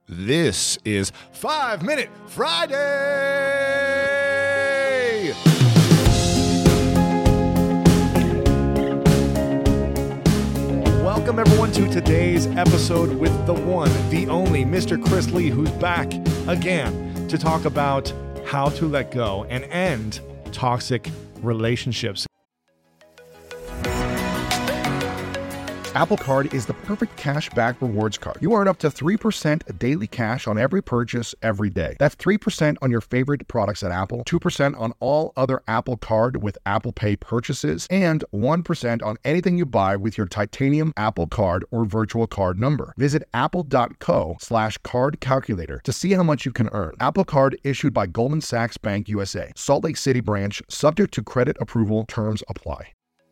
This is 5 Minute Friday! Welcome everyone to today's episode with the one, the only Mr. Chris Lee, who's back again to talk about how to let go and end toxic relationships. Apple Card is the perfect cash back rewards card. You earn up to 3% daily cash on every purchase every day. That's 3% on your favorite products at Apple, 2% on all other Apple Card with Apple Pay purchases, and 1% on anything you buy with your titanium Apple Card or virtual card number. Visit apple.co/card calculator to see how much you can earn. Apple Card issued by Goldman Sachs Bank USA, Salt Lake City branch, subject to credit approval, terms apply.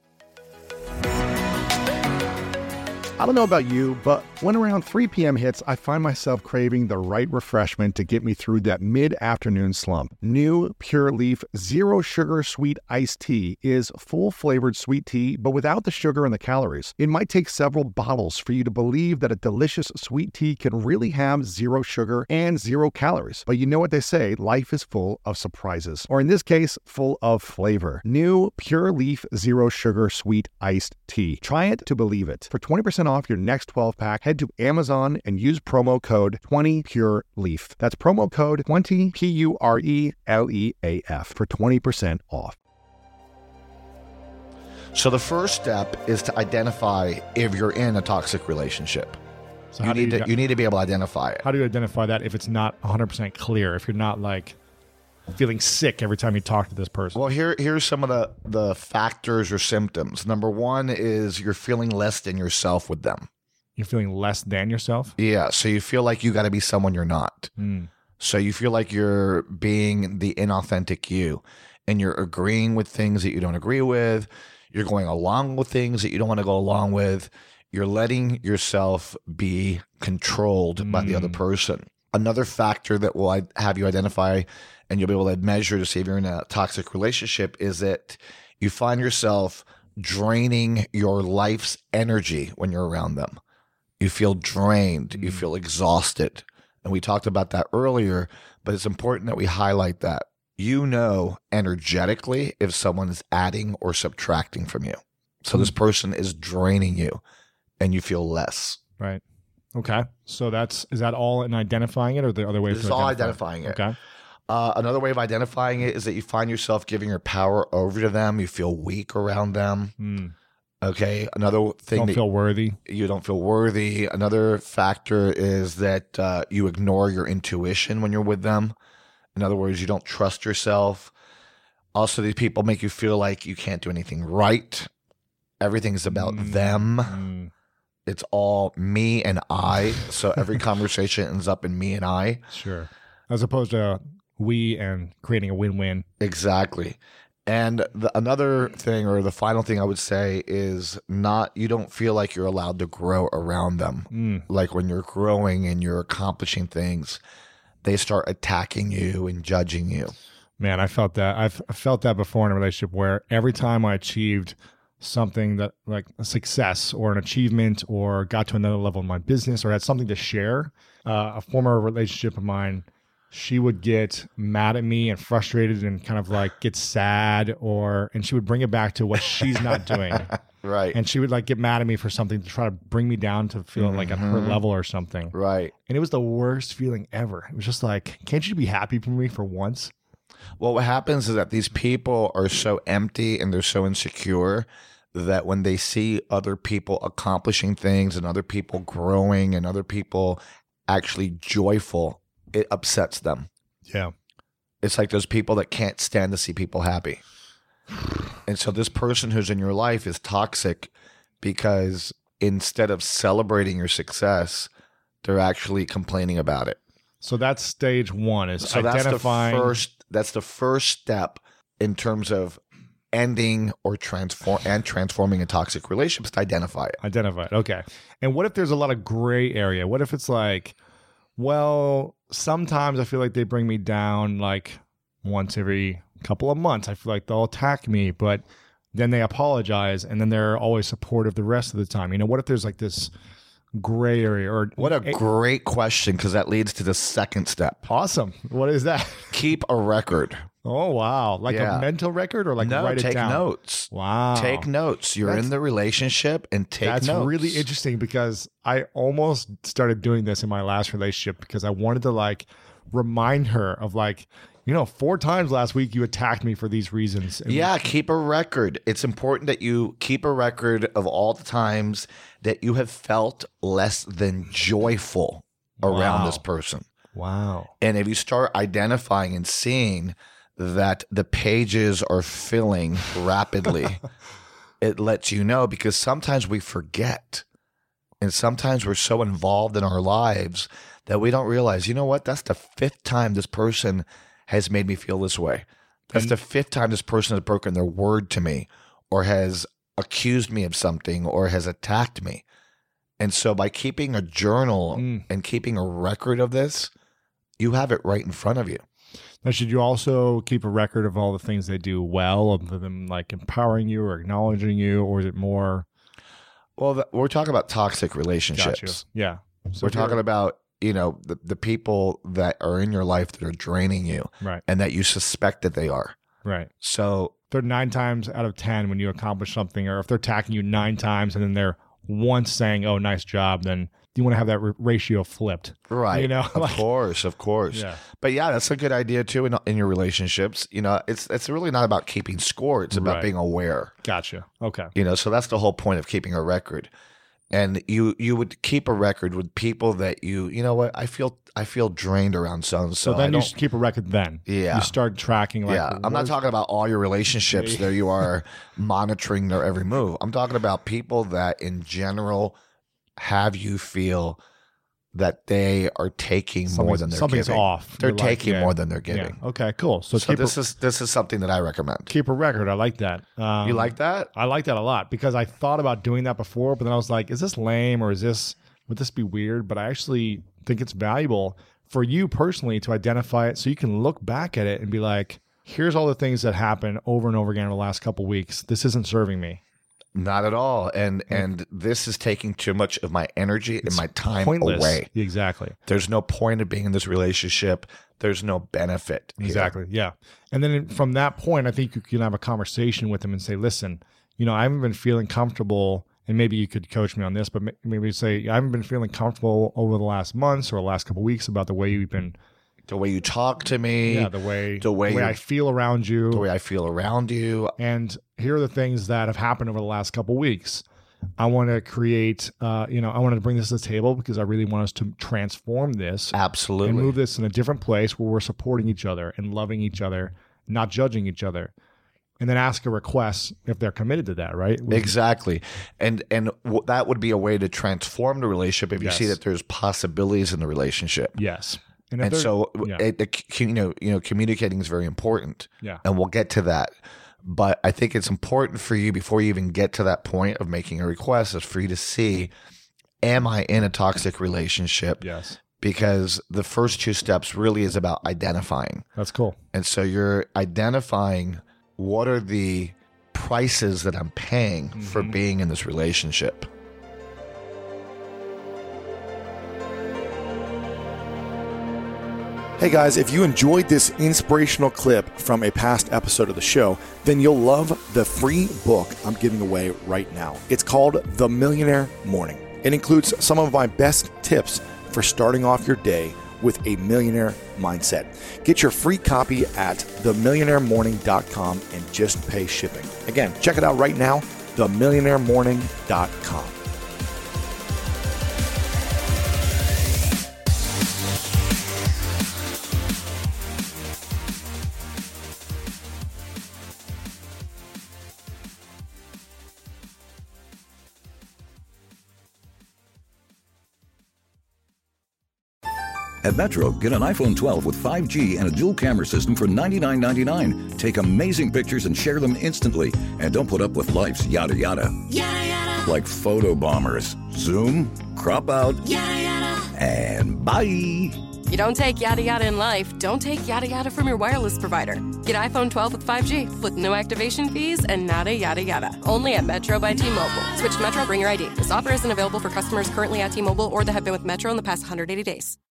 I don't know about you, but when around 3 p.m. hits, I find myself craving the right refreshment to get me through that mid-afternoon slump. New Pure Leaf Zero Sugar Sweet Iced Tea is full-flavored sweet tea, but without the sugar and the calories. It might take several bottles for you to believe that a delicious sweet tea can really have zero sugar and 0 calories. But you know what they say, life is full of surprises. Or in this case, full of flavor. New Pure Leaf Zero Sugar Sweet Iced Tea. Try it to believe it. For 20% off your next 12-pack, head to Amazon and use promo code 20PureLeaf. That's promo code 20 PURELEAF for 20% off. So the first step is to identify if you're in a toxic relationship. So You need to be able to identify it. How do you identify that if it's not 100% clear, if you're not like feeling sick every time you talk to this person? Well, here's some of the factors or symptoms. Number one is you're feeling less than yourself with them. You're feeling less than yourself? Yeah, so you feel like you got to be someone you're not. So you feel like you're being the inauthentic you, and you're agreeing with things that you don't agree with. You're going along with things that you don't want to go along with. You're letting yourself be controlled by the other person. Another factor that will have you identify and you'll be able to measure to see if you're in a toxic relationship is that you find yourself draining your life's energy when you're around them. You feel drained. You feel exhausted. And we talked about that earlier, but it's important that we highlight that. You know energetically if someone is adding or subtracting from you. So this person is draining you and you feel less. Right. Okay. So is that all in identifying it, or the other way? This is all identifying it. Okay. Another way of identifying it is that you find yourself giving your power over to them. You feel weak around them. Okay. Another thing, Don't feel worthy. You don't feel worthy. Another factor is that you ignore your intuition when you're with them. In other words, you don't trust yourself. Also, these people make you feel like you can't do anything right. Everything's about them. It's all me and I. So every conversation ends up in me and I. Sure. As opposed to we and creating a win-win. Exactly. And another thing, or the final thing I would say, is you don't feel like you're allowed to grow around them. Like when you're growing and you're accomplishing things, they start attacking you and judging you. Man, I felt that. I've felt that before in a relationship where every time I achieved something that like a success or an achievement or got to another level in my business or had something to share, a former relationship of mine, she would get mad at me and frustrated and kind of like get sad, and she would bring it back to what she's not doing. Right. And she would like get mad at me for something to try to bring me down to feel like at her level or something. Right. And it was the worst feeling ever. It was just like, can't you be happy for me for once? Well, what happens is that these people are so empty and they're so insecure that when they see other people accomplishing things and other people growing and other people actually joyful, it upsets them. Yeah. It's like those people that can't stand to see people happy. And so this person who's in your life is toxic because instead of celebrating your success, they're actually complaining about it. So that's stage one, is So identifying. that's the first step in terms of ending or transforming a toxic relationship, is to identify it. Identify it. Okay. And what if there's a lot of gray area? What if it's like, well, sometimes I feel like they bring me down like once every couple of months. I feel like they'll attack me, but then they apologize and then they're always supportive the rest of the time. You know, what if there's like this gray area or What a great question, because that leads to the second step. awesome. What is that? Keep a record. Oh, wow. Like Yeah. a mental record or like No, write it take down? notes. Wow. Take notes. You're in the relationship and take That's notes. really interesting because I almost started doing this in my last relationship because I wanted to like remind her of like, 4 times last week you attacked me for these reasons. And Yeah, keep a record. It's important that you keep a record of all the times that you have felt less than joyful around Wow. this person. Wow. And if you start identifying and seeing that the pages are filling rapidly, it lets you know, because sometimes we forget. And sometimes we're so involved in our lives that we don't realize, you know what? That's the 5th time this person has made me feel this way. That's the 5th time this person has broken their word to me, or has accused me of something, or has attacked me. And so by keeping a journal and keeping a record of this, you have it right in front of you. Now, should you also keep a record of all the things they do well, of them like empowering you or acknowledging you, or is it more? Well, we're talking about toxic relationships. Got you. Yeah. So We're if you're- talking about, the people that are in your life that are draining you, Right. and that you suspect that they are. Right. So They're 9 times out of 10 when you accomplish something, or if they're attacking you 9 times and then they're once saying, "Oh, nice job," then you want to have that ratio flipped. right, Like- of course. Yeah. But yeah, that's a good idea too in your relationships. It's really not about keeping score. It's about Right. being aware. Gotcha. Okay. So that's the whole point of keeping a record. And you would keep a record with people that I feel drained around so and So then you should keep a record then. Yeah. You start tracking like. yeah, I'm not talking about all your relationships that you are monitoring their every move. I'm talking about people that in general have you feel that they are taking more than they're something's giving. off. They're You're like, taking yeah, more than they're yeah. giving. Okay, cool. So, So keep this is something that I recommend. keep a record. I like that. You like that? I like that a lot because I thought about doing that before, but then I was like, is this lame or would this be weird? But I actually think it's valuable for you personally to identify it so you can look back at it and be like, here's all the things that happened over and over again in the last couple of weeks. This isn't serving me. Not at all. And this is taking too much of my energy and my time Pointless. away. Exactly. There's no point of being in this relationship. There's no benefit. here. Exactly. Yeah. And then from that point, I think you can have a conversation with them and say, listen, I haven't been feeling comfortable. And maybe you could coach me on this, but maybe say, I haven't been feeling comfortable over the last months or the last couple of weeks about the way you've been. The way you talk to me. Yeah. The way you- I feel around you. The way I feel around you. And here are the things that have happened over the last couple of weeks. I want to create, I wanted to bring this to the table because I really want us to transform this Absolutely. and move this in a different place where we're supporting each other and loving each other, not judging each other. And then ask a request if they're committed to that, right? Exactly. And that would be a way to transform the relationship if you Yes. see that there's possibilities in the relationship. Yes. if And they're- so yeah. communicating is very important. Yeah. And we'll get to that. But I think it's important for you, before you even get to that point of making a request, is for you to see, am I in a toxic relationship? Yes. Because the first 2 steps really is about identifying. That's cool. And so you're identifying what are the prices that I'm paying for being in this relationship. Hey guys, if you enjoyed this inspirational clip from a past episode of the show, then you'll love the free book I'm giving away right now. It's called The Millionaire Morning. It includes some of my best tips for starting off your day with a millionaire mindset. Get your free copy at themillionairemorning.com and just pay shipping. Again, check it out right now, themillionairemorning.com. At Metro, get an iPhone 12 with 5G and a dual camera system for $99.99. Take amazing pictures and share them instantly. And don't put up with life's yada yada. Yada yada. Like photo bombers. Zoom, crop out, Yada yada. and bye. You don't take yada yada in life, don't take yada yada from your wireless provider. Get iPhone 12 with 5G with no activation fees and nada yada yada. Only at Metro by T-Mobile. Switch to Metro, bring your ID. This offer isn't available for customers currently at T-Mobile or that have been with Metro in the past 180 days.